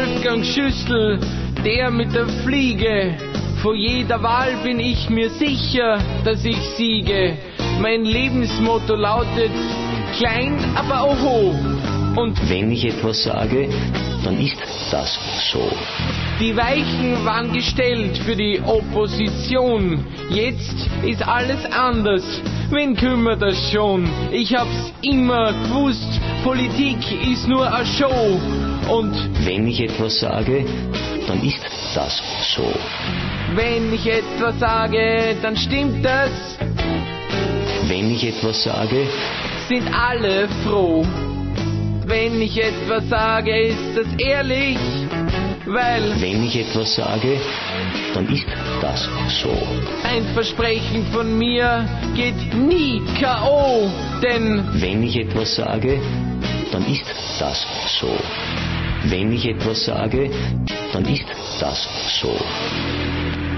Wolfgang Schüssel, der mit der Fliege. Vor jeder Wahl bin ich mir sicher, dass ich siege. Mein Lebensmotto lautet klein, aber auch hoch. Und wenn ich etwas sage, dann ist das so. Die Weichen waren gestellt für die Opposition. Jetzt ist alles anders. Wen kümmert das schon? Ich hab's immer gewusst, Politik ist nur eine Show. Und wenn ich etwas sage, dann ist das so. Wenn ich etwas sage, dann stimmt das. Wenn ich etwas sage, sind alle froh. Wenn ich etwas sage, ist das ehrlich, weil wenn ich etwas sage, dann ist das so. Ein Versprechen von mir geht nie K.O., denn wenn ich etwas sage, dann ist das so. Wenn ich etwas sage, dann ist das so.